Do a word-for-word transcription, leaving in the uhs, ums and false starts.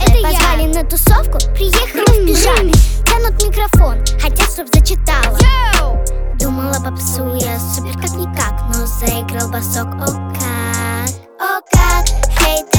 это я. Позвали на тусовку, приехали в пижаме. Тянут микрофон, хотят, чтоб зачитала. Думала, попсу я супер как никак, но заиграл басок, о как, о как. Хейт